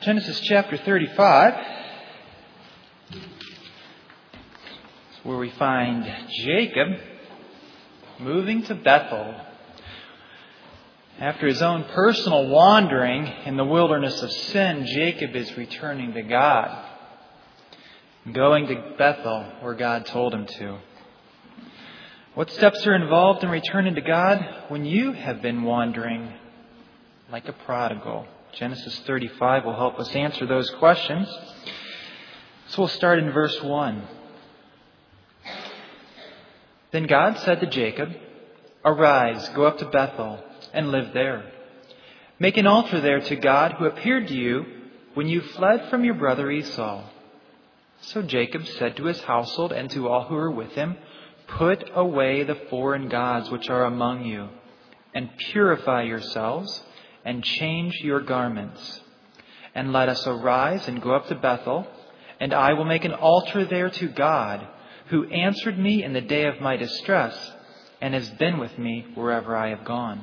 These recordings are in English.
Genesis chapter 35 is where we find Jacob moving to Bethel. After his own personal wandering in the wilderness of sin, Jacob is returning to God, going to Bethel where God told him to. What steps are involved in returning to God when you have been wandering like a prodigal? Genesis 35 will help us answer those questions. So we'll start in verse 1. Then God said to Jacob, "Arise, go up to Bethel and live there. Make an altar there to God who appeared to you when you fled from your brother Esau." So Jacob said to his household and to all who were with him, "Put away the foreign gods which are among you, and purify yourselves, and change your garments. And let us arise and go up to Bethel, and I will make an altar there to God, who answered me in the day of my distress, and has been with me wherever I have gone."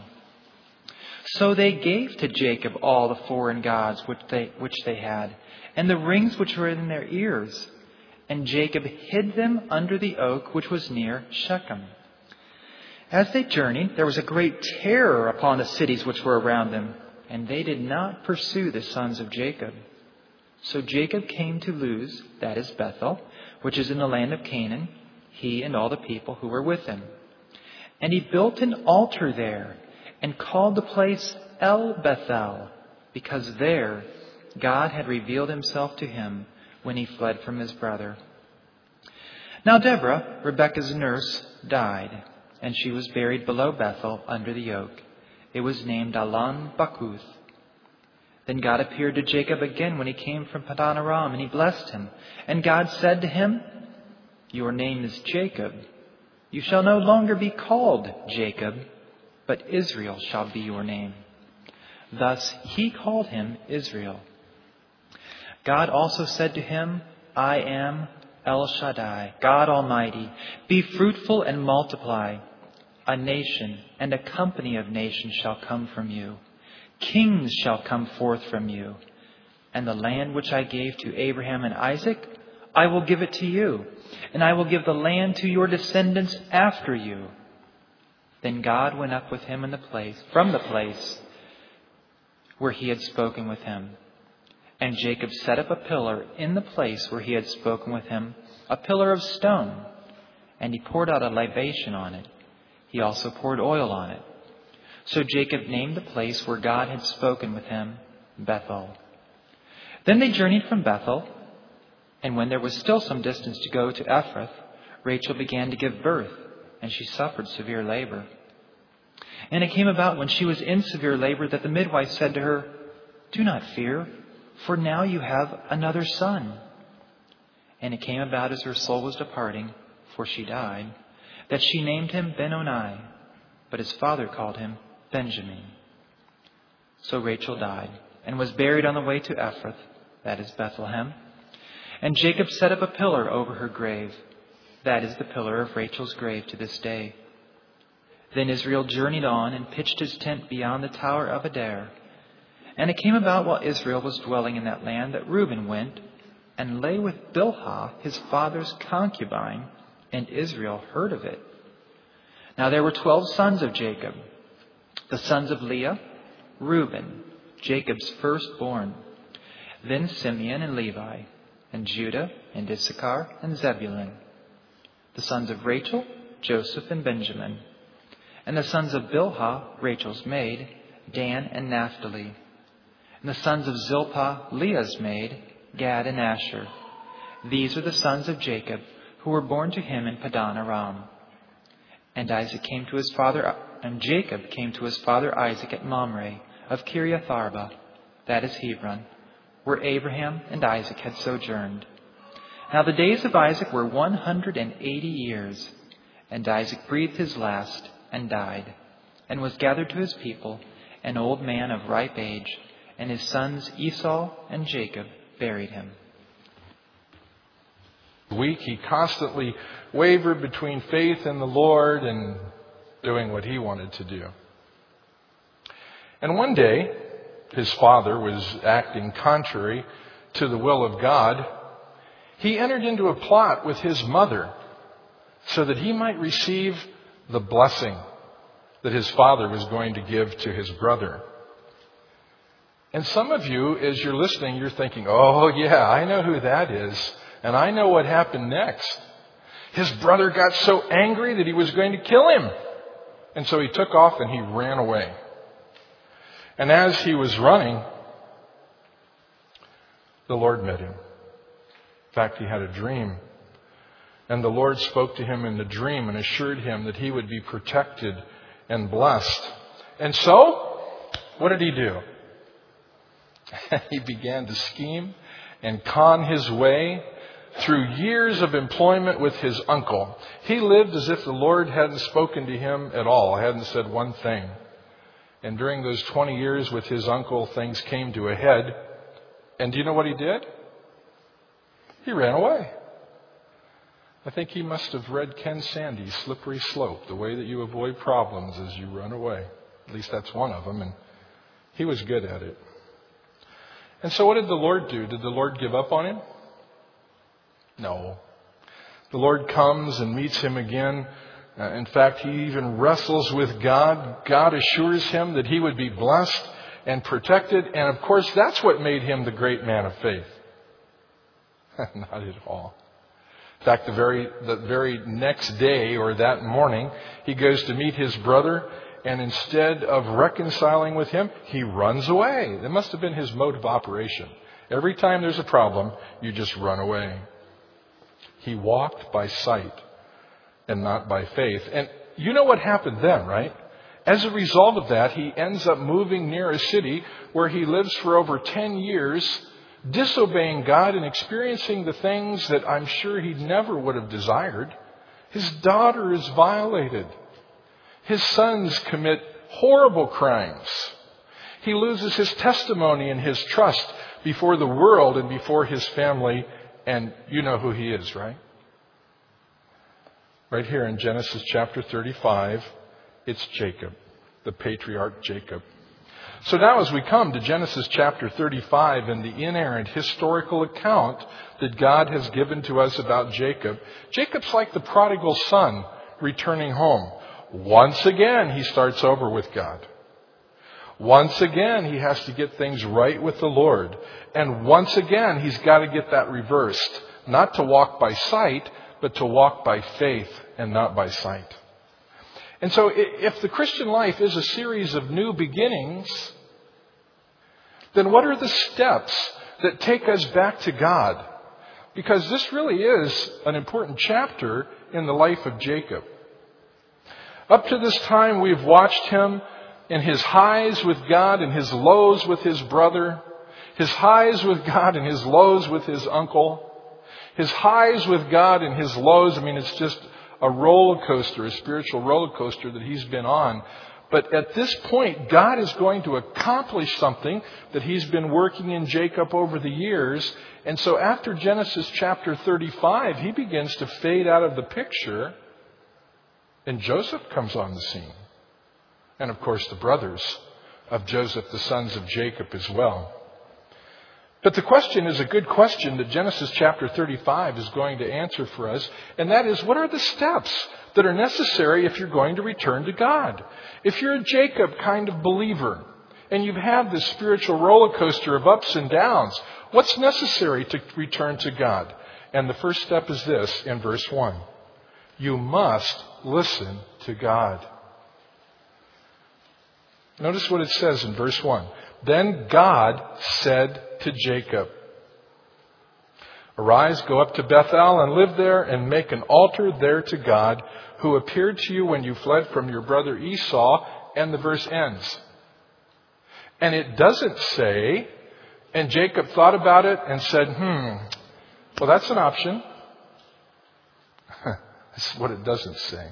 So they gave to Jacob all the foreign gods which they had, and the rings which were in their ears. And Jacob hid them under the oak which was near Shechem. As they journeyed, there was a great terror upon the cities which were around them, and they did not pursue the sons of Jacob. So Jacob came to Luz, that is Bethel, which is in the land of Canaan, he and all the people who were with him. And he built an altar there, and called the place El Bethel, because there God had revealed himself to him when he fled from his brother. Now Deborah, Rebekah's nurse, died, and she was buried below Bethel under the oak. It was named Allon Bakuth. Then God appeared to Jacob again when he came from Padan Aram, and he blessed him. And God said to him, "Your name is Jacob. You shall no longer be called Jacob, but Israel shall be your name." Thus he called him Israel. God also said to him, "I am El Shaddai, God Almighty. Be fruitful and multiply. A nation and a company of nations shall come from you. Kings shall come forth from you. And the land which I gave to Abraham and Isaac, I will give it to you. And I will give the land to your descendants after you." Then God went up with him from the place where he had spoken with him. And Jacob set up a pillar in the place where he had spoken with him, a pillar of stone. And he poured out a libation on it. He also poured oil on it. So Jacob named the place where God had spoken with him Bethel. Then they journeyed from Bethel, and when there was still some distance to go to Ephrath, Rachel began to give birth, and she suffered severe labor. And it came about when she was in severe labor that the midwife said to her, "Do not fear, for now you have another son." And it came about as her soul was departing, for she died, that she named him Ben-Oni, but his father called him Benjamin. So Rachel died, and was buried on the way to Ephrath, that is Bethlehem. And Jacob set up a pillar over her grave. That is the pillar of Rachel's grave to this day. Then Israel journeyed on and pitched his tent beyond the tower of Adair. And it came about while Israel was dwelling in that land that Reuben went and lay with Bilhah, his father's concubine, and Israel heard of it. Now there were 12 sons of Jacob. The sons of Leah, Reuben, Jacob's firstborn. Then Simeon and Levi, and Judah and Issachar and Zebulun. The sons of Rachel, Joseph and Benjamin. And the sons of Bilhah, Rachel's maid, Dan and Naphtali. And the sons of Zilpah, Leah's maid, Gad and Asher. These are the sons of Jacob, who were born to him in Padan Aram. And Jacob came to his father Isaac at Mamre of Kiriath Arba, that is Hebron, where Abraham and Isaac had sojourned. Now the days of Isaac were 180 years, and Isaac breathed his last and died, and was gathered to his people, an old man of ripe age, and his sons Esau and Jacob buried him. Week, he constantly wavered between faith in the Lord and doing what he wanted to do. And one day, his father was acting contrary to the will of God, he entered into a plot with his mother so that he might receive the blessing that his father was going to give to his brother. And some of you, as you're listening, you're thinking, oh yeah, I know who that is. And I know what happened next. His brother got so angry that he was going to kill him. And so he took off and he ran away. And as he was running, the Lord met him. In fact, he had a dream. And the Lord spoke to him in the dream and assured him that he would be protected and blessed. And so, what did he do? He began to scheme and con his way through years of employment with his uncle. He lived as if the Lord hadn't spoken to him at all, hadn't said one thing. And during those 20 years with his uncle, things came to a head. And do you know what he did? He ran away. I think he must have read Ken Sande's Slippery Slope, the way that you avoid problems is you run away. At least that's one of them, and he was good at it. And so what did the Lord do? Did the Lord give up on him? No. The Lord comes and meets him again. In fact, he even wrestles with God. God assures him that he would be blessed and protected. And of course, that's what made him the great man of faith. Not at all. In fact, the very next day or that morning, he goes to meet his brother. And instead of reconciling with him, he runs away. That must have been his mode of operation. Every time there's a problem, you just run away. He walked by sight and not by faith. And you know what happened then, right? As a result of that, he ends up moving near a city where he lives for over 10 years, disobeying God and experiencing the things that I'm sure he never would have desired. His daughter is violated. His sons commit horrible crimes. He loses his testimony and his trust before the world and before his family. And you know who he is, right? Right here in Genesis chapter 35, it's Jacob, the patriarch Jacob. So now as we come to Genesis chapter 35 and the inerrant historical account that God has given to us about Jacob, Jacob's like the prodigal son returning home. Once again, he starts over with God. Once again, he has to get things right with the Lord. And once again, he's got to get that reversed. Not to walk by sight, but to walk by faith and not by sight. And so if the Christian life is a series of new beginnings, then what are the steps that take us back to God? Because this really is an important chapter in the life of Jacob. Up to this time, we've watched him in his highs with God and his lows with his brother, his highs with God and his lows with his uncle, his highs with God and his lows. I mean, it's just a roller coaster, a spiritual roller coaster that he's been on. But at this point, God is going to accomplish something that he's been working in Jacob over the years. And so after Genesis chapter 35, he begins to fade out of the picture. And Joseph comes on the scene. And of course, the brothers of Joseph, the sons of Jacob as well. But the question is a good question that Genesis chapter 35 is going to answer for us. And that is, what are the steps that are necessary if you're going to return to God? If you're a Jacob kind of believer and you've had this spiritual roller coaster of ups and downs, what's necessary to return to God? And the first step is this in verse 1. You must listen to God. Notice what it says in verse 1. Then God said to Jacob, Arise, go up to Bethel and live there and make an altar there to God who appeared to you when you fled from your brother Esau. And the verse ends. And it doesn't say, and Jacob thought about it and said, well, that's an option. That's what it doesn't say.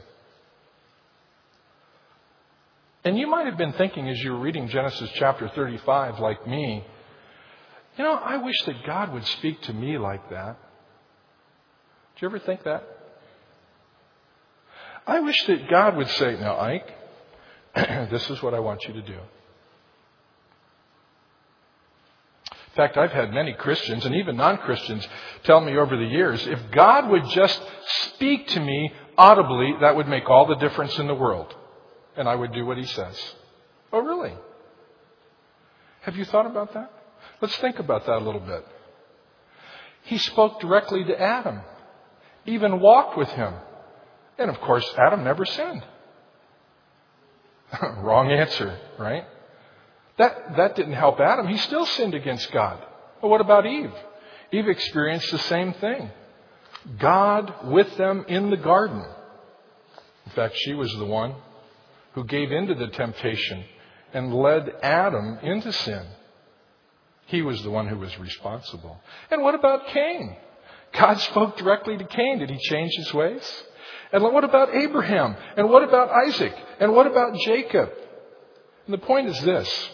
And you might have been thinking as you were reading Genesis chapter 35 like me, I wish that God would speak to me like that. Did you ever think that? I wish that God would say, now, Ike, this is what I want you to do. In fact, I've had many Christians and even non-Christians tell me over the years, if God would just speak to me audibly, that would make all the difference in the world. And I would do what He says. Oh, really? Have you thought about that? Let's think about that a little bit. He spoke directly to Adam, even walked with him. And of course, Adam never sinned. Wrong answer, right? That didn't help Adam. He still sinned against God. But what about Eve? Eve experienced the same thing. God with them in the garden. In fact, she was the one who gave into the temptation and led Adam into sin. He was the one who was responsible. And what about Cain? God spoke directly to Cain. Did He change his ways? And what about Abraham? And what about Isaac? And what about Jacob? And the point is this.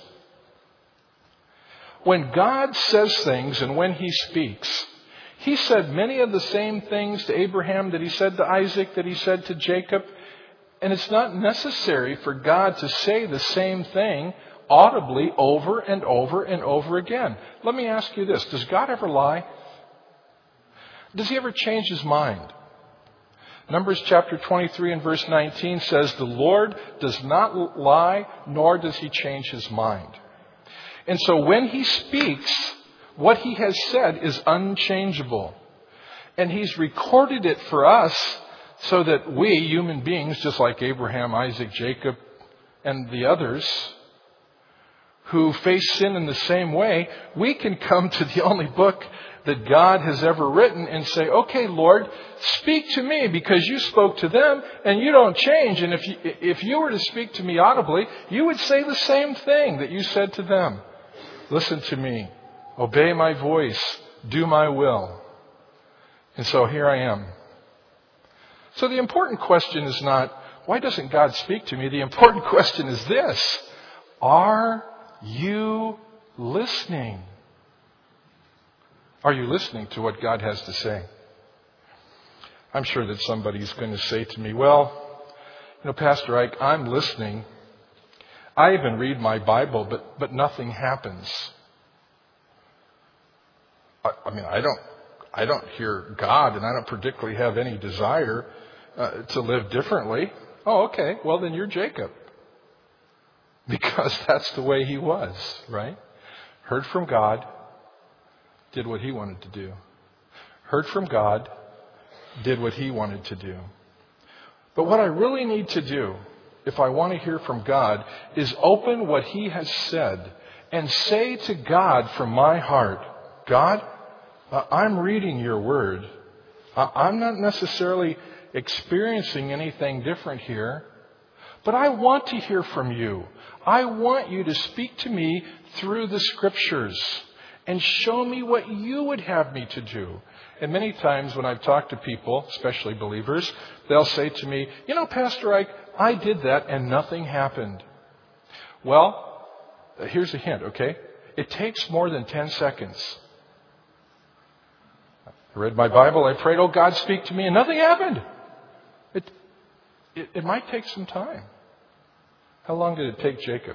When God says things and when He speaks, He said many of the same things to Abraham that He said to Isaac, that He said to Jacob. And it's not necessary for God to say the same thing audibly over and over and over again. Let me ask you this. Does God ever lie? Does He ever change His mind? Numbers chapter 23 and verse 19 says, the Lord does not lie, nor does He change His mind. And so when He speaks, what He has said is unchangeable. And He's recorded it for us so that we, human beings, just like Abraham, Isaac, Jacob, and the others who face sin in the same way, we can come to the only book that God has ever written and say, okay, Lord, speak to me because You spoke to them and You don't change. And if you were to speak to me audibly, You would say the same thing that You said to them. Listen to me. Obey my voice. Do my will. And so here I am. So the important question is not, why doesn't God speak to me? The important question is this. Are you listening? Are you listening to what God has to say? I'm sure that somebody's going to say to me, well, Pastor Ike, I'm listening. I even read my Bible, but nothing happens. I don't hear God, and I don't particularly have any desire to live differently. Oh, okay. Well, then you're Jacob. Because that's the way he was, right? Heard from God, did what he wanted to do. Heard from God, did what he wanted to do. But what I really need to do, if I want to hear from God, is open what he has said and say to God from my heart, God, I'm reading your word. I'm not necessarily experiencing anything different here, but I want to hear from you. I want you to speak to me through the scriptures and show me what you would have me to do. And many times when I've talked to people, especially believers, they'll say to me, Pastor Ike, I did that and nothing happened. Well, here's a hint, okay? It takes more than 10 seconds. I read my Bible, I prayed, oh God, speak to me, and nothing happened. It might take some time. How long did it take Jacob?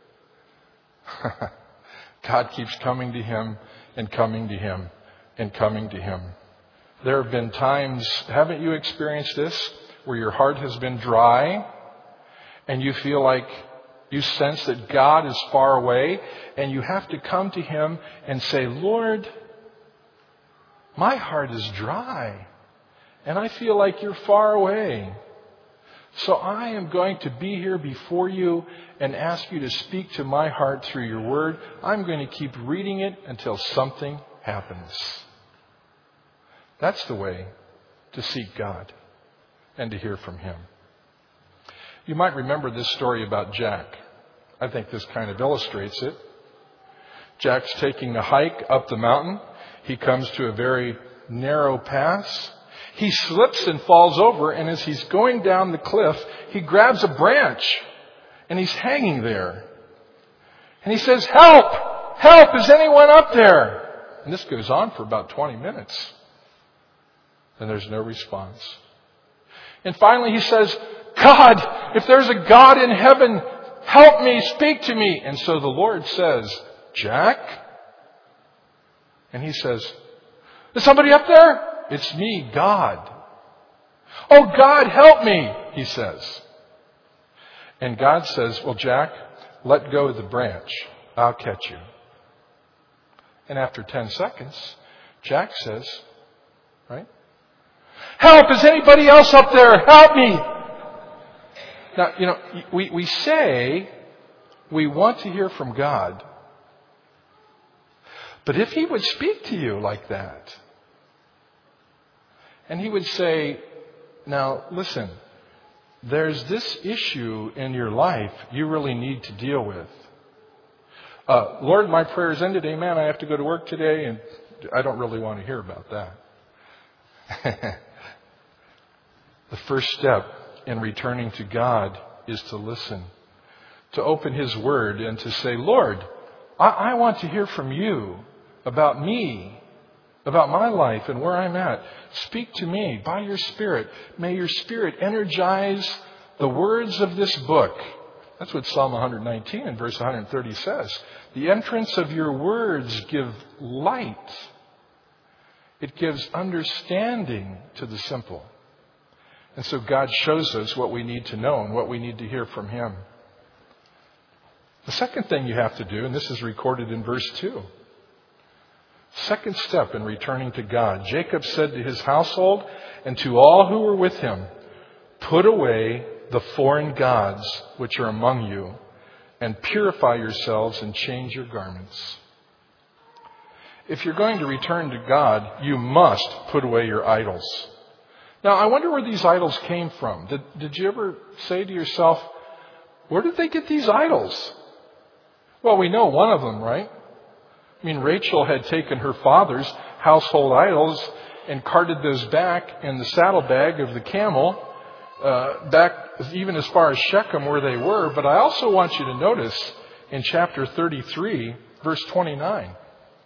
God keeps coming to him and coming to him and coming to him. There have been times, haven't you experienced this, where your heart has been dry and you feel like you sense that God is far away and you have to come to him and say, Lord, my heart is dry and I feel like you're far away. So I am going to be here before you and ask you to speak to my heart through your word. I'm going to keep reading it until something happens. That's the way to seek God and to hear from him. You might remember this story about Jack. I think this kind of illustrates it. Jack's taking a hike up the mountain. He comes to a very narrow pass. He slips and falls over, and as he's going down the cliff, he grabs a branch, and he's hanging there. And he says, help! Help! Is anyone up there? And this goes on for about 20 minutes. And there's no response. And finally he says, God, if there's a God in heaven, help me, speak to me. And so the Lord says, Jack, And he says, "Is somebody up there?" "It's me, God." "Oh, God, help me," he says. And God says, "Well, Jack, let go of the branch. I'll catch you." And after 10 seconds, Jack says, right? "Help! Is anybody else up there? Help me!" Now, we say we want to hear from God. But if he would speak to you like that, and he would say, "Now, listen, there's this issue in your life you really need to deal with. Lord, my prayer's ended. Amen. I have to go to work today, and I don't really want to hear about that." The first step in returning to God is to listen, to open his word and to say, "Lord, I want to hear from you about me, about my life and where I'm at. Speak to me by your Spirit. May your Spirit energize the words of this book." That's what Psalm 119 and verse 130 says. The entrance of your words give light. It gives understanding to the simple. And so God shows us what we need to know and what we need to hear from him. The second thing you have to do, and this is recorded in verse 2. Second step in returning to God. Jacob said to his household and to all who were with him, "Put away the foreign gods which are among you, and purify yourselves and change your garments." If you're going to return to God, you must put away your idols. Now, I wonder where these idols came from. Did you ever say to yourself, where did they get these idols? Well, we know one of them, right? I mean, Rachel had taken her father's household idols and carted those back in the saddlebag of the camel, back even as far as Shechem where they were. But I also want you to notice in chapter 33, verse 29.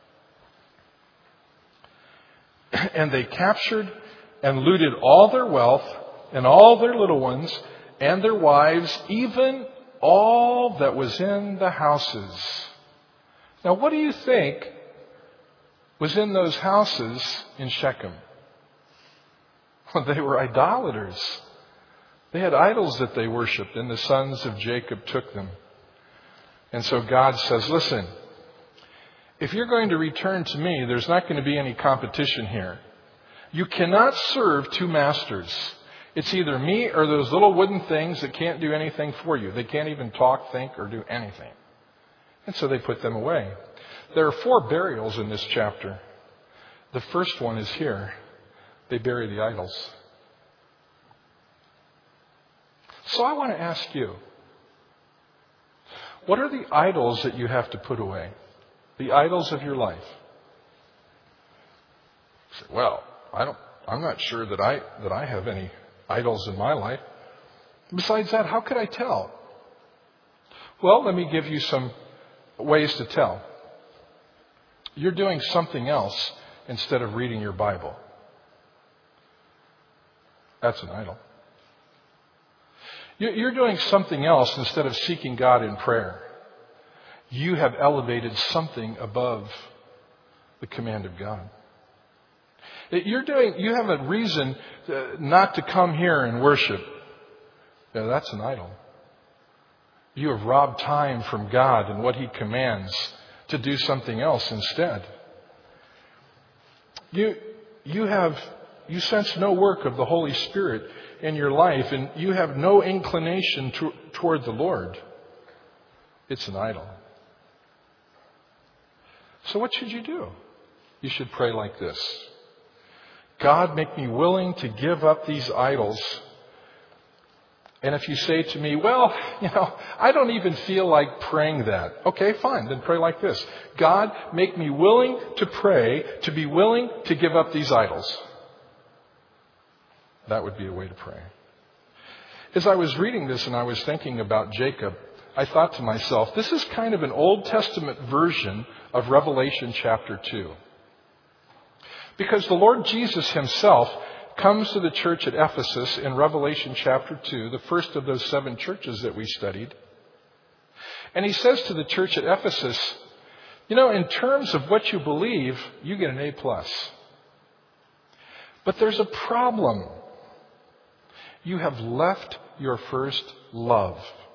"And they captured and looted all their wealth and all their little ones and their wives, even all that was in the houses." Now, what do you think was in those houses in Shechem? Well, they were idolaters. They had idols that they worshipped, and the sons of Jacob took them. And so God says, "Listen, if you're going to return to me, there's not going to be any competition here. You cannot serve two masters. It's either me or those little wooden things that can't do anything for you. They can't even talk, think, or do anything." And so they put them away. There are 4 burials in this chapter. The first one is here. They bury the idols. So I want to ask you, what are the idols that you have to put away? The idols of your life. You say, "Well, I'm not sure that I have any idols in my life." Besides that, how could I tell? Well, let me give you some ways to tell. You're doing something else instead of reading your Bible. That's an idol. You're doing something else instead of seeking God in prayer. You have elevated something above the command of God. You have a reason not to come here and worship. Yeah, that's an idol. You have robbed time from God and what He commands to do something else instead. You sense no work of the Holy Spirit in your life, and you have no inclination toward the Lord. It's an idol. So what should you do? You should pray like this: God, make me willing to give up these idols. And if you say to me, "Well, I don't even feel like praying that." Okay, fine. Then pray like this: God, make me willing to pray, to be willing to give up these idols. That would be a way to pray. As I was reading this and I was thinking about Jacob, I thought to myself, this is kind of an Old Testament version of Revelation chapter 2. Because the Lord Jesus Himself comes to the church at Ephesus in Revelation chapter 2, the first of those 7 churches that we studied. And He says to the church at Ephesus, You know, in terms of what you believe, you get an A+. But there's a problem. You have left your first love.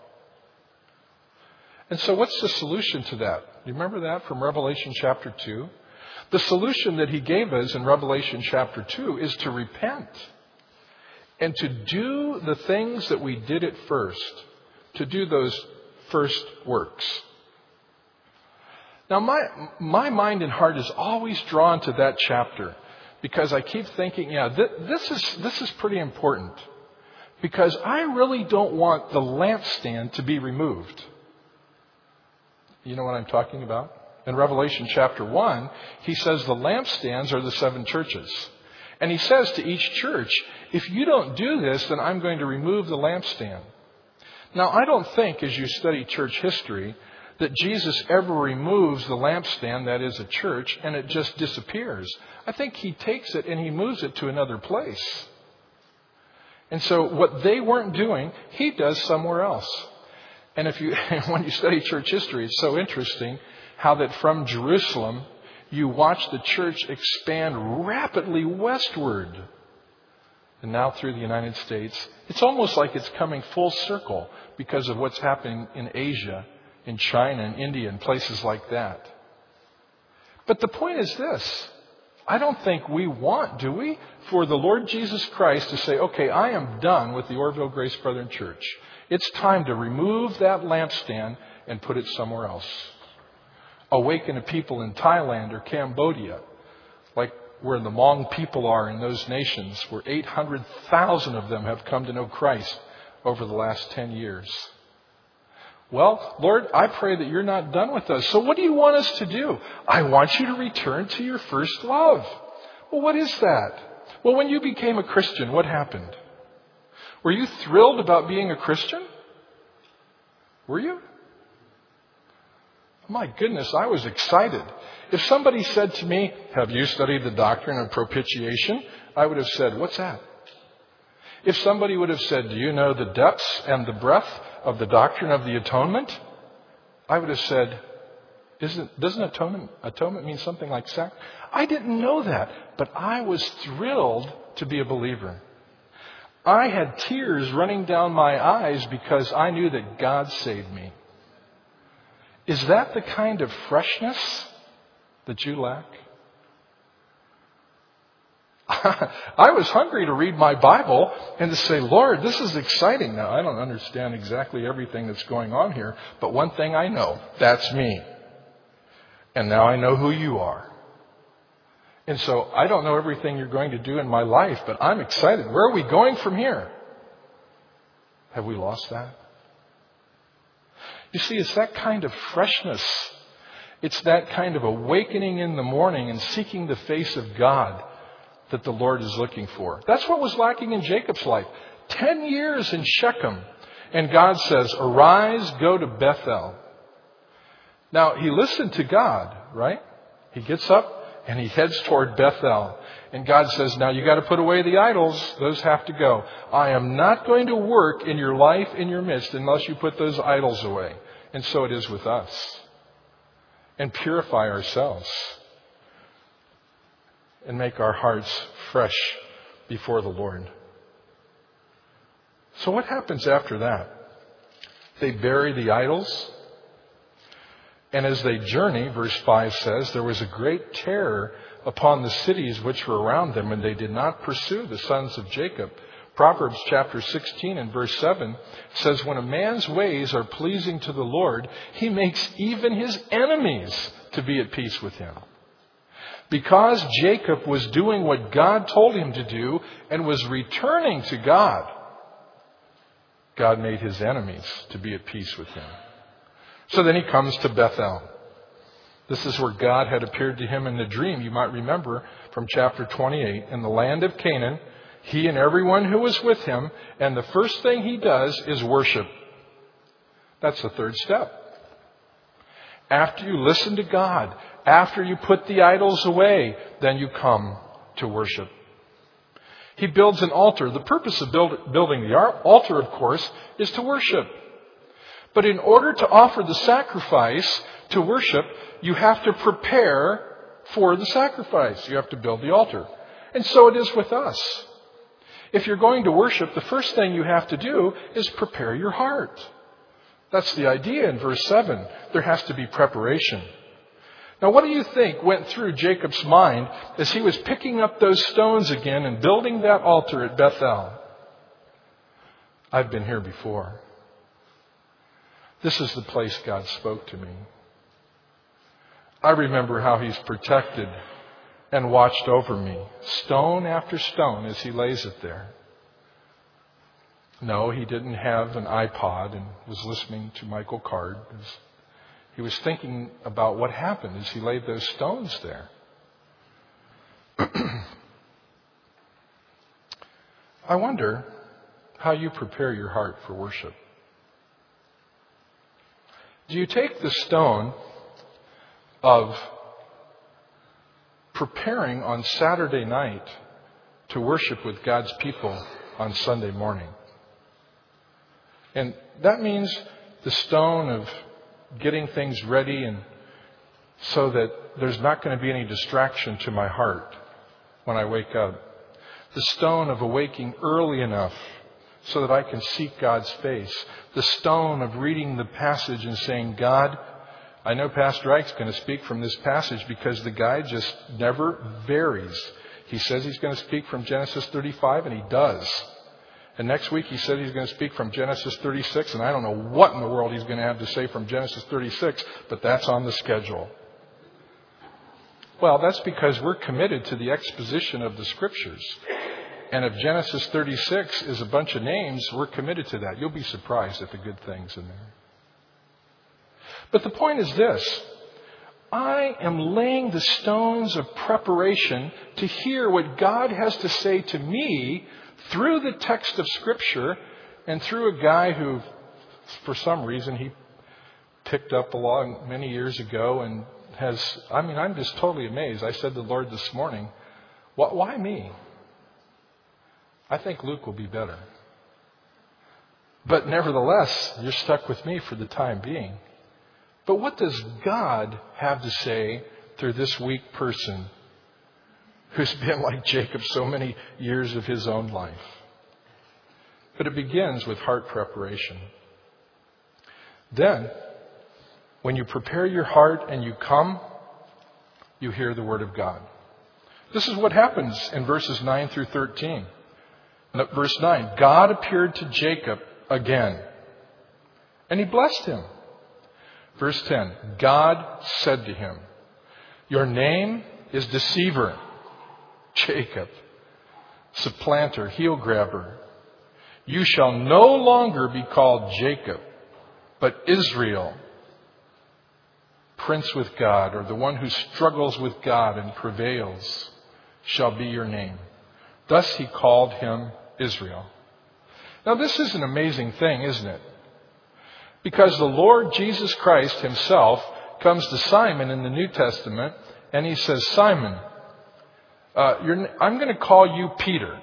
And so what's the solution to that? You remember that from Revelation chapter 2? The solution that he gave us in Revelation chapter 2 is to repent and to do the things that we did at first, to do those first works. Now, my mind and heart is always drawn to that chapter because I keep thinking, this is pretty important because I really don't want the lampstand to be removed. You know what I'm talking about? In Revelation chapter 1, he says the lampstands are the 7 churches. And he says to each church, if you don't do this, then I'm going to remove the lampstand. Now, I don't think, as you study church history, that Jesus ever removes the lampstand, that is a church, and it just disappears. I think he takes it and he moves it to another place. And so what they weren't doing, he does somewhere else. And when you study church history, it's so interesting how that from Jerusalem, you watch the church expand rapidly westward. And now through the United States, it's almost like it's coming full circle because of what's happening in Asia, in China, and India, and places like that. But the point is this. I don't think we want, do we, for the Lord Jesus Christ to say, okay, I am done with the Orville Grace Brethren Church. It's time to remove that lampstand and put it somewhere else. Awaken a people in Thailand or Cambodia, like where the Hmong people are in those nations, where 800,000 of them have come to know Christ over the last 10 years. Well, Lord, I pray that you're not done with us. So what do you want us to do? I want you to return to your first love. Well, what is that? Well, when you became a Christian, what happened? Were you thrilled about being a Christian? Were you? My goodness, I was excited. If somebody said to me, have you studied the doctrine of propitiation? I would have said, what's that? If somebody would have said, do you know the depths and the breadth of the doctrine of the atonement? I would have said, doesn't atonement mean something like sacrifice? I didn't know that, but I was thrilled to be a believer. I had tears running down my eyes because I knew that God saved me. Is that the kind of freshness that you lack? I was hungry to read my Bible and to say, Lord, this is exciting. Now, I don't understand exactly everything that's going on here, but one thing I know, that's me. And now I know who you are. And so I don't know everything you're going to do in my life, but I'm excited. Where are we going from here? Have we lost that? You see, it's that kind of freshness. It's that kind of awakening in the morning and seeking the face of God that the Lord is looking for. That's what was lacking in Jacob's life. 10 years in Shechem. And God says, arise, go to Bethel. Now, he listened to God, right? He gets up and he heads toward Bethel. And God says, now you got to put away the idols. Those have to go. I am not going to work in your life, in your midst, unless you put those idols away. And so it is with us. And purify ourselves. And make our hearts fresh before the Lord. So what happens after that? They bury the idols. And as they journey, verse 5 says, there was a great terror upon the cities which were around them, and they did not pursue the sons of Jacob. Proverbs chapter 16 and verse 7 says, when a man's ways are pleasing to the Lord, he makes even his enemies to be at peace with him. Because Jacob was doing what God told him to do and was returning to God, God made his enemies to be at peace with him. So then he comes to Bethel. This is where God had appeared to him in the dream. You might remember from chapter 28. In the land of Canaan, he and everyone who was with him, and the first thing he does is worship. That's the third step. After you listen to God, after you put the idols away, then you come to worship. He builds an altar. The purpose of building the altar, of course, is to worship. But in order to offer the sacrifice to worship, you have to prepare for the sacrifice. You have to build the altar. And so it is with us. If you're going to worship, the first thing you have to do is prepare your heart. That's the idea in verse 7. There has to be preparation. Now, what do you think went through Jacob's mind as he was picking up those stones again and building that altar at Bethel? I've been here before. This is the place God spoke to me. I remember how He's protected and watched over me, stone after stone, as He lays it there. No, He didn't have an iPod and was listening to Michael Card. He was thinking about what happened as He laid those stones there. I wonder how you prepare your heart for worship. Do you take the stone of preparing on Saturday night to worship with God's people on Sunday morning? And that means the stone of getting things ready and so that there's not going to be any distraction to my heart when I wake up. The stone of awaking early enough so that I can seek God's face. The stone of reading the passage and saying, God, I know Pastor Ike's going to speak from this passage because the guy just never varies. He says he's going to speak from Genesis 35, and he does. And next week he said he's going to speak from Genesis 36, and I don't know what in the world he's going to have to say from Genesis 36, but that's on the schedule. Well, that's because we're committed to the exposition of the Scriptures. And if Genesis 36 is a bunch of names, we're committed to that. You'll be surprised at the good things in there. But the point is this. I am laying the stones of preparation to hear what God has to say to me through the text of Scripture and through a guy who, for some reason, he picked up along many years ago and I'm just totally amazed. I said to the Lord this morning, why me? I think Luke will be better. But nevertheless, you're stuck with me for the time being. But what does God have to say through this weak person who's been like Jacob so many years of his own life? But it begins with heart preparation. Then, when you prepare your heart and you come, you hear the Word of God. This is what happens in verses 9 through 13. Verse 9, God appeared to Jacob again, and He blessed him. Verse 10, God said to him, your name is Deceiver, Jacob, supplanter, heel grabber. You shall no longer be called Jacob, but Israel, prince with God, or the one who struggles with God and prevails, shall be your name. Thus He called him Israel. Now this is an amazing thing, isn't it? Because the Lord Jesus Christ Himself comes to Simon in the New Testament and He says, Simon, I'm going to call you Peter.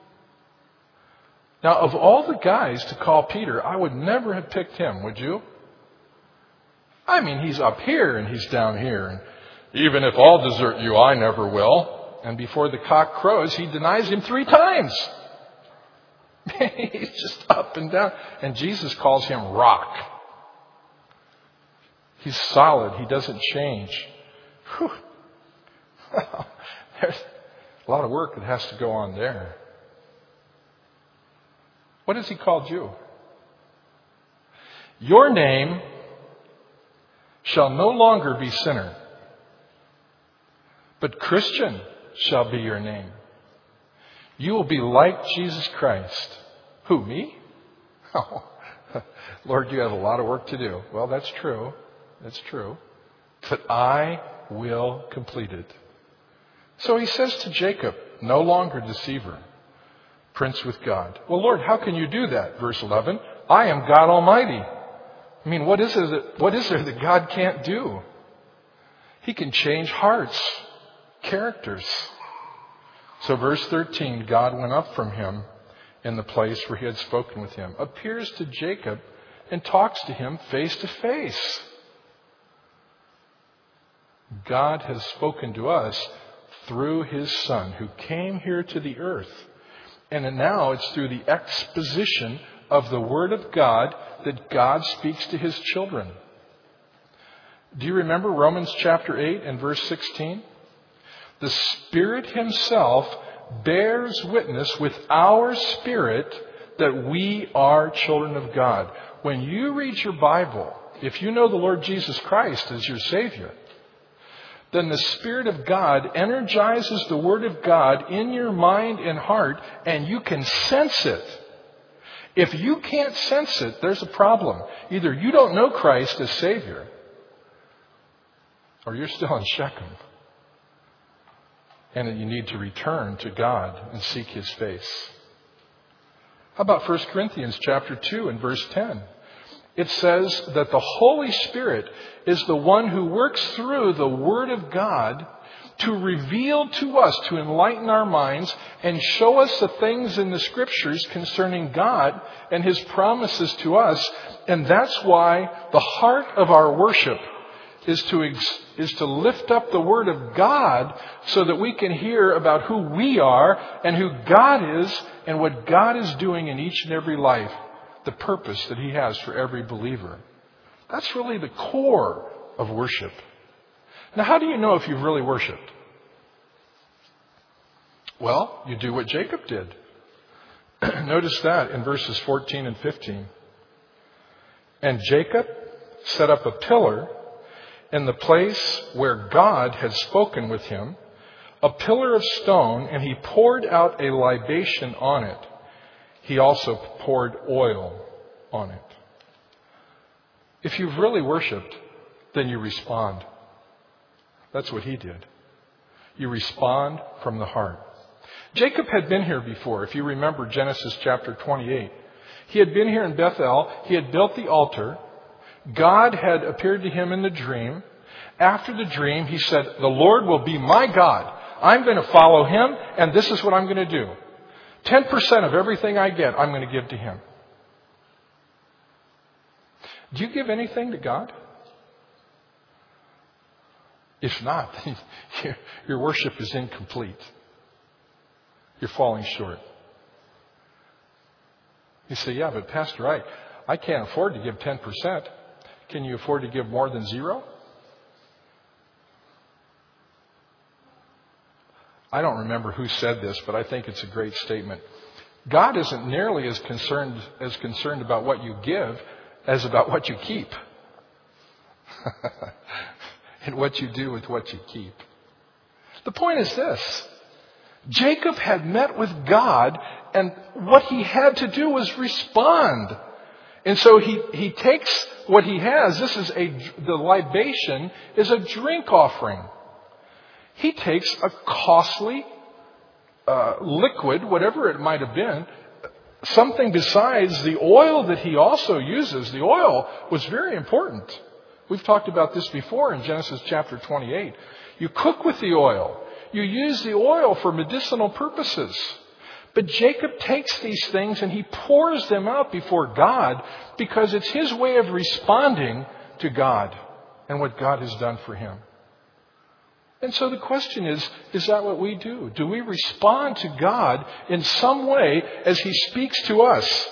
Now, of all the guys to call Peter, I would never have picked him, would you? I mean, he's up here and he's down here. And even if I'll desert you, I never will. And before the cock crows, he denies Him 3 times. He's just up and down. And Jesus calls him rock. He's solid. He doesn't change. Whew. Well, there's a lot of work that has to go on there. What has He called you? Your name shall no longer be sinner, but Christian shall be your name. You will be like Jesus Christ. Who, me? Oh, Lord, you have a lot of work to do. Well, that's true. That's true. But I will complete it. So He says to Jacob, no longer deceiver, prince with God. Well, Lord, how can you do that? Verse 11, I am God Almighty. I mean, what is there that God can't do? He can change hearts, characters. So verse 13, God went up from him in the place where He had spoken with him, appears to Jacob and talks to him face to face. God has spoken to us through His Son, who came here to the earth. And now it's through the exposition of the Word of God that God speaks to His children. Do you remember Romans chapter 8 and verse 16? The Spirit Himself bears witness with our spirit that we are children of God. When you read your Bible, if you know the Lord Jesus Christ as your Savior, then the Spirit of God energizes the Word of God in your mind and heart, and you can sense it. If you can't sense it, there's a problem. Either you don't know Christ as Savior, or you're still in Shechem, and you need to return to God and seek His face. How about 1 Corinthians chapter 2 and verse 10? It says that the Holy Spirit is the one who works through the Word of God to reveal to us, to enlighten our minds, and show us the things in the Scriptures concerning God and His promises to us. And that's why the heart of our worship is to lift up the Word of God so that we can hear about who we are and who God is and what God is doing in each and every life, the purpose that He has for every believer. That's really the core of worship. Now, how do you know if you've really worshiped? Well, you do what Jacob did. Notice that in verses 14 and 15. And Jacob set up a pillar in the place where God had spoken with him, a pillar of stone, and he poured out a libation on it. He also poured oil on it. If you've really worshipped, then you respond. That's what he did. You respond from the heart. Jacob had been here before, if you remember Genesis chapter 28. He had been here in Bethel. He had built the altar. God had appeared to him in the dream. After the dream, he said, "The Lord will be my God. I'm going to follow Him, and this is what I'm going to do. 10% of everything I get, I'm going to give to Him." Do you give anything to God? If not, your worship is incomplete. You're falling short. You say, "Yeah, but Pastor, I can't afford to give 10%. Can you afford to give more than 0? I don't remember who said this, but I think it's a great statement. God isn't nearly as concerned about what you give as about what you keep. And what you do with what you keep. The point is this. Jacob had met with God, and what he had to do was respond. And so he takes what he has. The libation is a drink offering. He takes a costly liquid, whatever it might have been, something besides the oil that he also uses. The oil was very important. We've talked about this before in Genesis chapter 28. You cook with the oil. You use the oil for medicinal purposes. But Jacob takes these things and he pours them out before God because it's his way of responding to God and what God has done for him. And so the question is that what we do? Do we respond to God in some way as He speaks to us?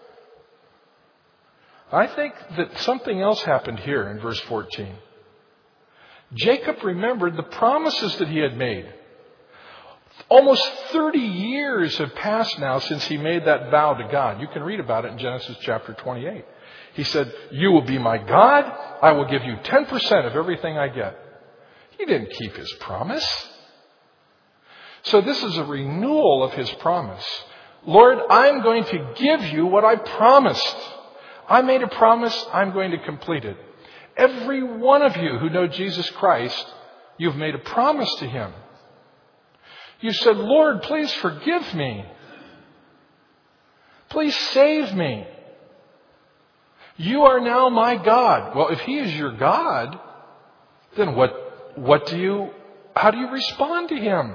I think that something else happened here in verse 14. Jacob remembered the promises that he had made. Almost 30 years have passed now since he made that vow to God. You can read about it in Genesis chapter 28. He said, "You will be my God. I will give you 10% of everything I get." He didn't keep his promise. So this is a renewal of his promise. "Lord, I'm going to give you what I promised. I made a promise. I'm going to complete it." Every one of you who know Jesus Christ, you've made a promise to Him. You said, "Lord, please forgive me. Please save me. You are now my God." Well, if He is your God, then how do you respond to Him?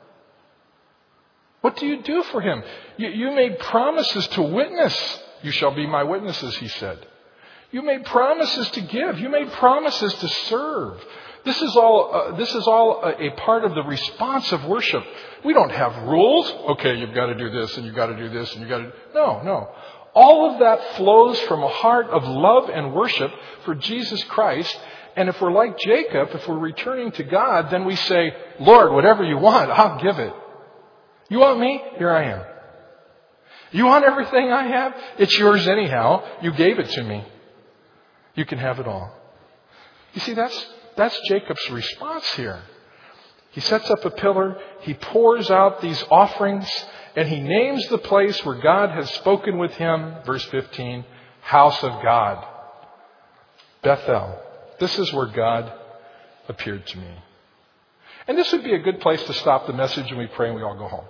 What do you do for Him? You made promises to witness. "You shall be my witnesses," He said. You made promises to give. You made promises to serve. This is all a part of the response of worship. We don't have rules. Okay, you've got to do this, and you've got to do this, and you've got to... No. All of that flows from a heart of love and worship for Jesus Christ. And if we're like Jacob, if we're returning to God, then we say, Lord, whatever you want, I'll give it. You want me? Here I am. You want everything I have? It's yours anyhow. You gave it to me. You can have it all. You see, that's Jacob's response here. He sets up a pillar. He pours out these offerings. And he names the place where God has spoken with him, verse 15, house of God. Bethel. This is where God appeared to me. And this would be a good place to stop the message and we pray and we all go home.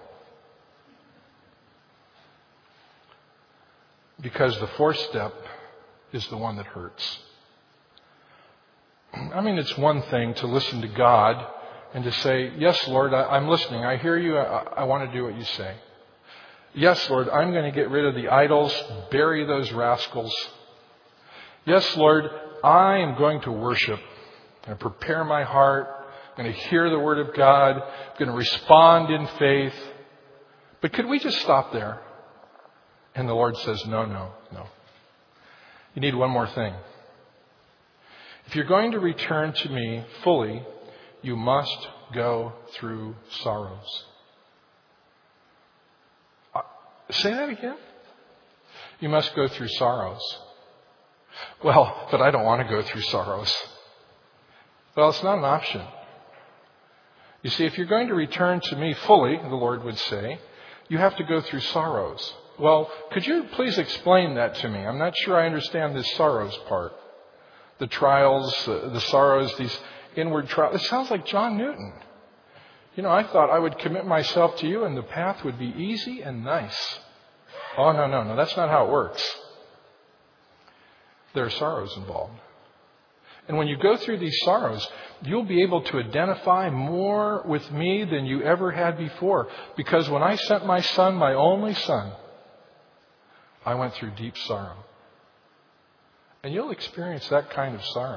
Because the fourth step is the one that hurts. I mean, it's one thing to listen to God and to say, yes, Lord, I'm listening. I hear you. I want to do what you say. Yes, Lord, I'm going to get rid of the idols, bury those rascals. Yes, Lord, I am going to worship. I'm going to prepare my heart. I'm going to hear the word of God. I'm going to respond in faith. But could we just stop there? And the Lord says, no. You need one more thing. If you're going to return to me fully, you must go through sorrows. Say that again. You must go through sorrows. Well, but I don't want to go through sorrows. Well, it's not an option. You see, if you're going to return to me fully, the Lord would say, you have to go through sorrows. Well, could you please explain that to me? I'm not sure I understand this sorrows part. The trials, the sorrows, these inward trials. It sounds like John Newton. You know, I thought I would commit myself to you and the path would be easy and nice. Oh, no. That's not how it works. There are sorrows involved. And when you go through these sorrows, you'll be able to identify more with me than you ever had before. Because when I sent my son, my only son, I went through deep sorrow. And you'll experience that kind of sorrow.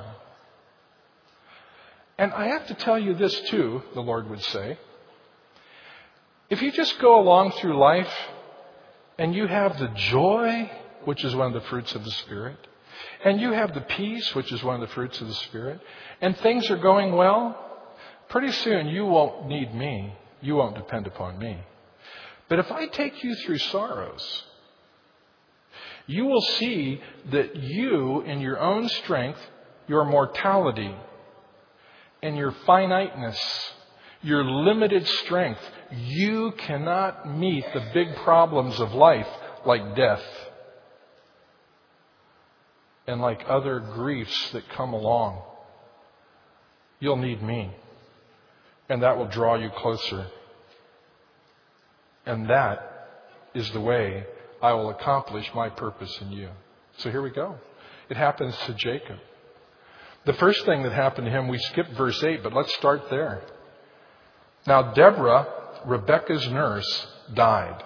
And I have to tell you this too, the Lord would say. If you just go along through life and you have the joy, which is one of the fruits of the Spirit, and you have the peace, which is one of the fruits of the Spirit, and things are going well, pretty soon you won't need me. You won't depend upon me. But if I take you through sorrows, you will see that you, in your own strength, your mortality, and your finiteness, your limited strength, you cannot meet the big problems of life like death and like other griefs that come along. You'll need me, and that will draw you closer. And that is the way I will accomplish my purpose in you. So here we go. It happens to Jacob. The first thing that happened to him, we skipped verse 8, but let's start there. Now Deborah, Rebekah's nurse, died.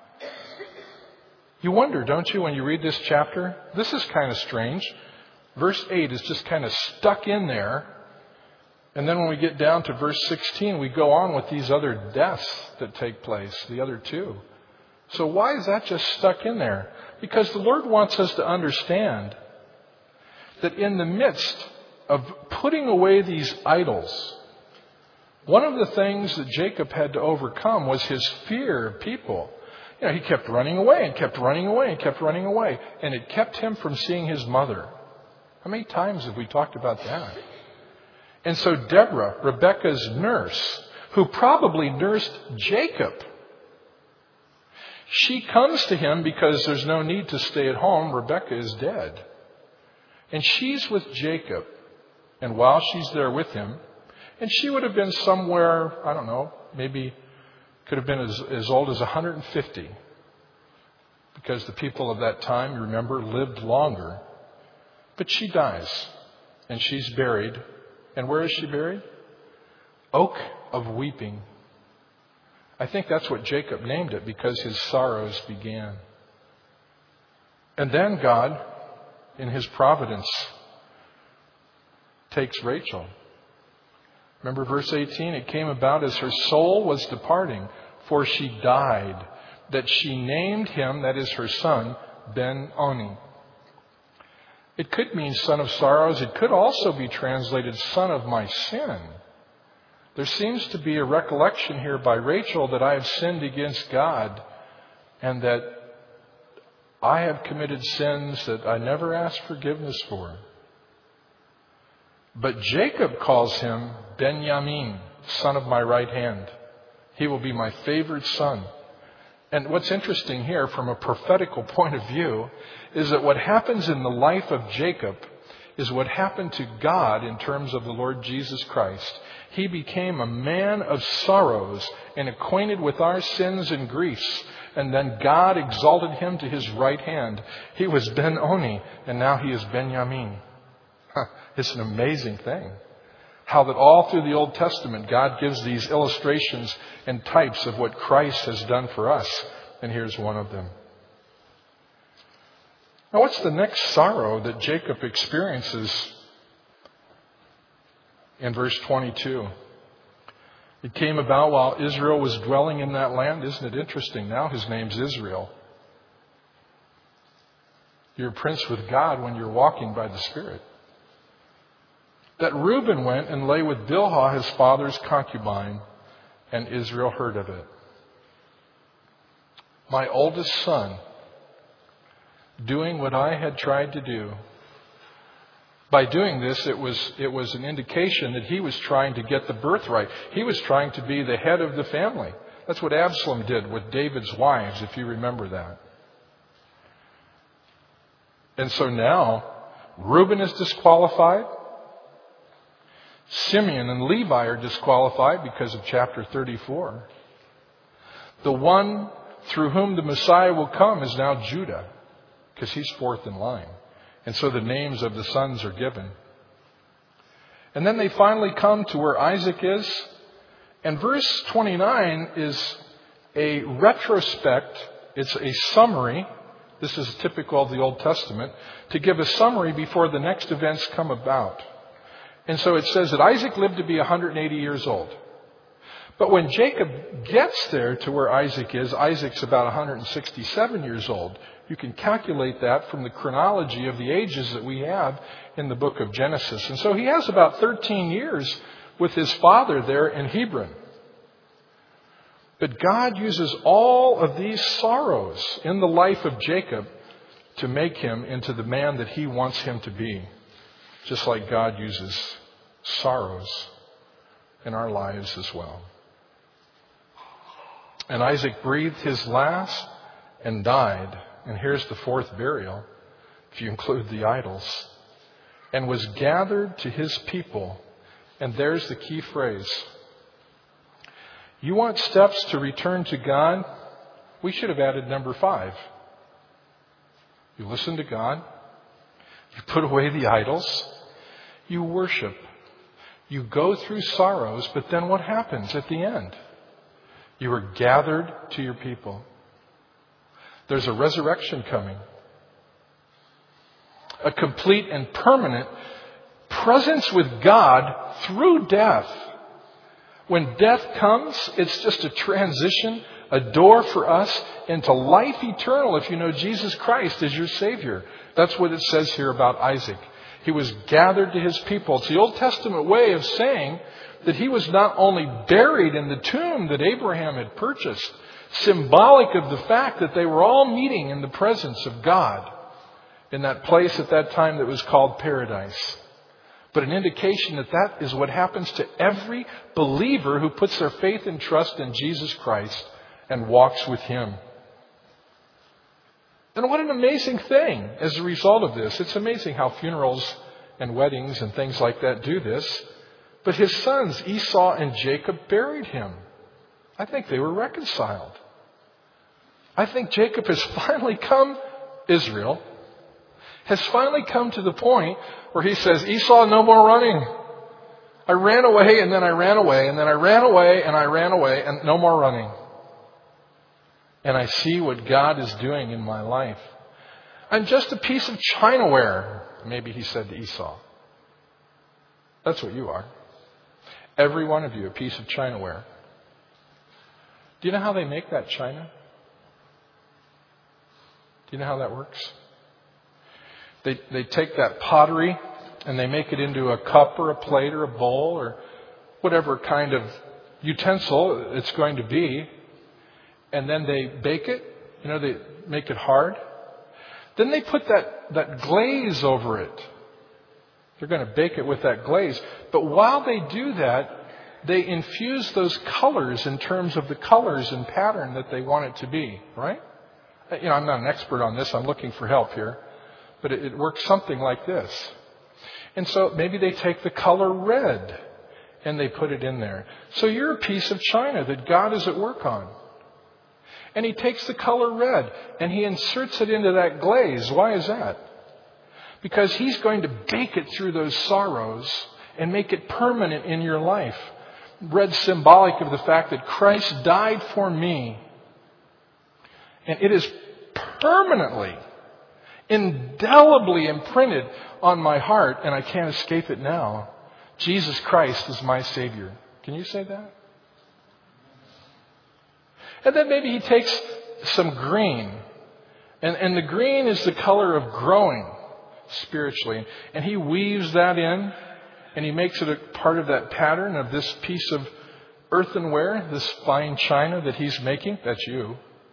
You wonder, don't you, when you read this chapter? This is kind of strange. Verse 8 is just kind of stuck in there. And then when we get down to verse 16, we go on with these other deaths that take place, the other two. So why is that just stuck in there? Because the Lord wants us to understand that in the midst of putting away these idols, one of the things that Jacob had to overcome was his fear of people. You know, he kept running away and kept running away and kept running away. And it kept him from seeing his mother. How many times have we talked about that? And so Deborah, Rebekah's nurse, who probably nursed Jacob, she comes to him because there's no need to stay at home. Rebekah is dead. And she's with Jacob. And while she's there with him, and she would have been somewhere, I don't know, maybe could have been as old as 150. Because the people of that time, you remember, lived longer. But she dies. And she's buried. And where is she buried? Oak of Weeping. I think that's what Jacob named it because his sorrows began. And then God, in His providence, takes Rachel. Remember verse 18? It came about as her soul was departing, for she died, that she named him, that is her son, Ben-Oni. It could mean son of sorrows. It could also be translated son of my sin. There seems to be a recollection here by Rachel that I have sinned against God and that I have committed sins that I never asked forgiveness for. But Jacob calls him Benjamin, son of my right hand. He will be my favored son. And what's interesting here from a prophetical point of view is that what happens in the life of Jacob is what happened to God in terms of the Lord Jesus Christ. He became a man of sorrows and acquainted with our sins and griefs. And then God exalted him to His right hand. He was Ben-Oni, and now he is Benjamin. It's an amazing thing. How that all through the Old Testament, God gives these illustrations and types of what Christ has done for us. And here's one of them. Now, what's the next sorrow that Jacob experiences in verse 22? It came about while Israel was dwelling in that land. Isn't it interesting? Now his name's Israel. You're a prince with God when you're walking by the Spirit. That Reuben went and lay with Bilhah, his father's concubine, and Israel heard of it. My oldest son, doing what I had tried to do. By doing this, it was an indication that he was trying to get the birthright. He was trying to be the head of the family. That's what Absalom did with David's wives, if you remember that. And so now, Reuben is disqualified. Simeon and Levi are disqualified because of chapter 34. The one through whom the Messiah will come is now Judah, because he's fourth in line. And so the names of the sons are given. And then they finally come to where Isaac is. And verse 29 is a retrospect. It's a summary. This is typical of the Old Testament, to give a summary before the next events come about. And so it says that Isaac lived to be 180 years old. But when Jacob gets there to where Isaac is, Isaac's about 167 years old. You can calculate that from the chronology of the ages that we have in the book of Genesis. And so he has about 13 years with his father there in Hebron. But God uses all of these sorrows in the life of Jacob to make him into the man that He wants him to be. Just like God uses sorrows in our lives as well. And Isaac breathed his last and died. And here's the fourth burial, if you include the idols. And was gathered to his people. And there's the key phrase. You want steps to return to God? We should have added number 5. You listen to God. You put away the idols. You worship. You go through sorrows, but then what happens at the end? You are gathered to your people. There's a resurrection coming. A complete and permanent presence with God through death. When death comes, it's just a transition, a door for us into life eternal if you know Jesus Christ as your Savior. That's what it says here about Isaac. He was gathered to his people. It's the Old Testament way of saying that he was not only buried in the tomb that Abraham had purchased, symbolic of the fact that they were all meeting in the presence of God in that place at that time that was called paradise. But an indication that that is what happens to every believer who puts their faith and trust in Jesus Christ and walks with Him. And what an amazing thing as a result of this. It's amazing how funerals and weddings and things like that do this. But his sons, Esau and Jacob, buried him. I think they were reconciled. I think Jacob has finally come, Israel, has finally come to the point where he says, Esau, no more running. I ran away and then I ran away and then I ran away and I ran away and no more running. And I see what God is doing in my life. I'm just a piece of chinaware, maybe he said to Esau. That's what you are. Every one of you, a piece of chinaware. Do you know how they make that china? Do you know how that works? They take that pottery and they make it into a cup or a plate or a bowl or whatever kind of utensil it's going to be. And then they bake it. They make it hard. Then they put that glaze over it. They're going to bake it with that glaze. But while they do that, they infuse those colors in terms of the colors and pattern that they want it to be, right? I'm not an expert on this. I'm looking for help here. But it works something like this. And so maybe they take the color red and they put it in there. So you're a piece of china that God is at work on. And he takes the color red and he inserts it into that glaze. Why is that? Because he's going to bake it through those sorrows and make it permanent in your life. Red symbolic of the fact that Christ died for me. And it is permanently, indelibly imprinted on my heart, and I can't escape it now. Jesus Christ is my Savior. Can you say that? And then maybe he takes some green. And the green is the color of growing spiritually. And he weaves that in. And he makes it a part of that pattern of this piece of earthenware, this fine china that he's making. That's you.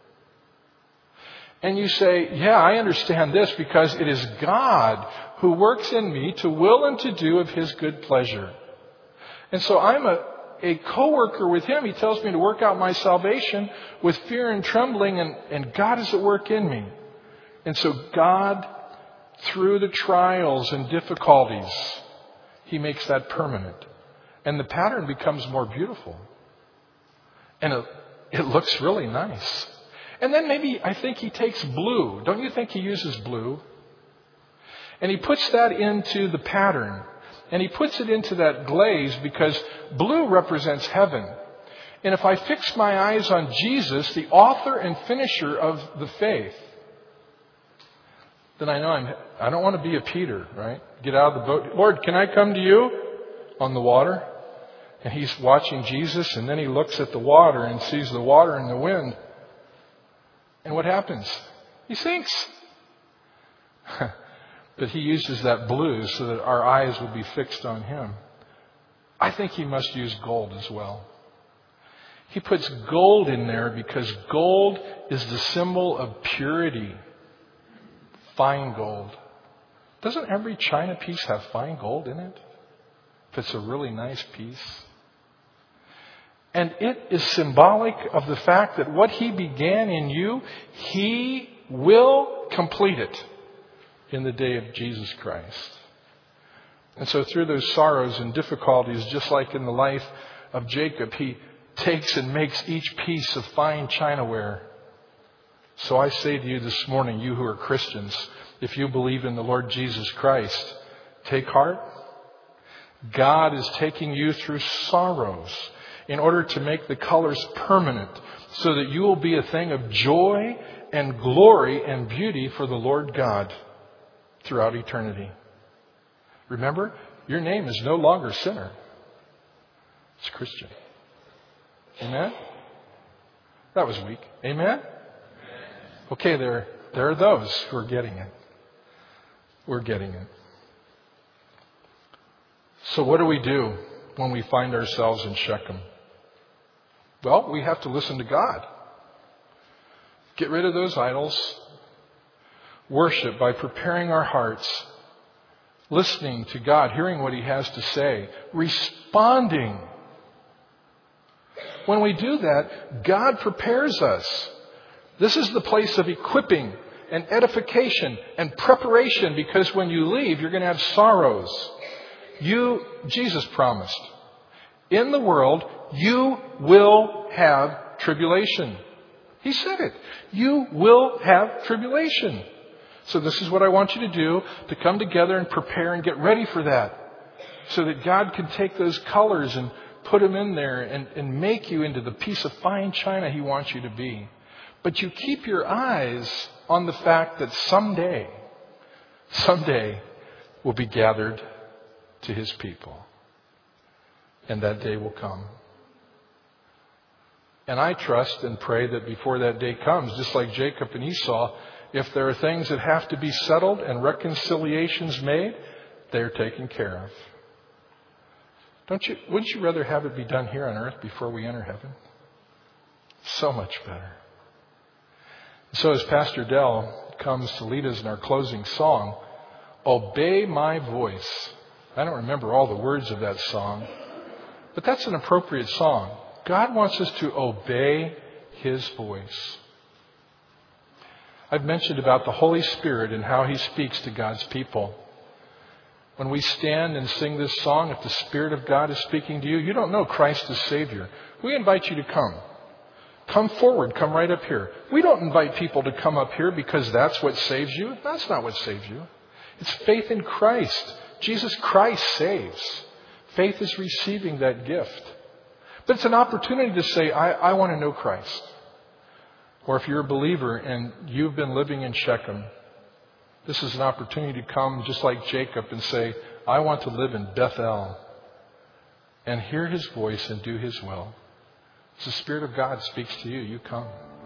And you say, yeah, I understand this because it is God who works in me to will and to do of his good pleasure. And so I'm a co-worker with him. He tells me to work out my salvation with fear and trembling, and God is at work in me. And so God, through the trials and difficulties, he makes that permanent. And the pattern becomes more beautiful. And it looks really nice. And then maybe I think he takes blue. Don't you think he uses blue? And he puts that into the pattern. And he puts it into that glaze because blue represents heaven. And if I fix my eyes on Jesus, the author and finisher of the faith, then I know I don't want to be a Peter, right? Get out of the boat. Lord, can I come to you on the water? And he's watching Jesus, and then he looks at the water and sees the water and the wind. And what happens? He sinks. But he uses that blue so that our eyes will be fixed on him. I think he must use gold as well. He puts gold in there because gold is the symbol of purity. Fine gold. Doesn't every china piece have fine gold in it? If it's a really nice piece. And it is symbolic of the fact that what he began in you, he will complete it in the day of Jesus Christ. And so through those sorrows and difficulties, just like in the life of Jacob, he takes and makes each piece of fine chinaware. So I say to you this morning, you who are Christians, if you believe in the Lord Jesus Christ, take heart. God is taking you through sorrows in order to make the colors permanent so that you will be a thing of joy and glory and beauty for the Lord God throughout eternity. Remember, your name is no longer sinner. It's Christian. Amen? That was weak. Amen? Okay, there are those who are getting it. We're getting it. So what do we do when we find ourselves in Shechem? Well, we have to listen to God. Get rid of those idols. Worship by preparing our hearts. Listening to God, hearing what he has to say. Responding. When we do that, God prepares us. This is the place of equipping and edification and preparation, because when you leave, you're going to have sorrows. Jesus promised, in the world, you will have tribulation. He said it. You will have tribulation. So this is what I want you to do, to come together and prepare and get ready for that. So that God can take those colors and put them in there and make you into the piece of fine china he wants you to be. But you keep your eyes on the fact that someday we'll be gathered to his people. And that day will come. And I trust and pray that before that day comes, just like Jacob and Esau, if there are things that have to be settled and reconciliations made, they're taken care of. Wouldn't you rather have it be done here on earth before we enter heaven? So much better. So as Pastor Dell comes to lead us in our closing song, Obey My Voice. I don't remember all the words of that song, but that's an appropriate song. God wants us to obey his voice. I've mentioned about the Holy Spirit and how he speaks to God's people. When we stand and sing this song, if the Spirit of God is speaking to you, you don't know Christ as Savior. We invite you to come. Come forward. Come right up here. We don't invite people to come up here because that's what saves you. That's not what saves you. It's faith in Christ. Jesus Christ saves. Faith is receiving that gift. But it's an opportunity to say, I want to know Christ. Or if you're a believer and you've been living in Shechem, this is an opportunity to come just like Jacob and say, I want to live in Bethel and hear his voice and do his will. As the Spirit of God speaks to you, you come.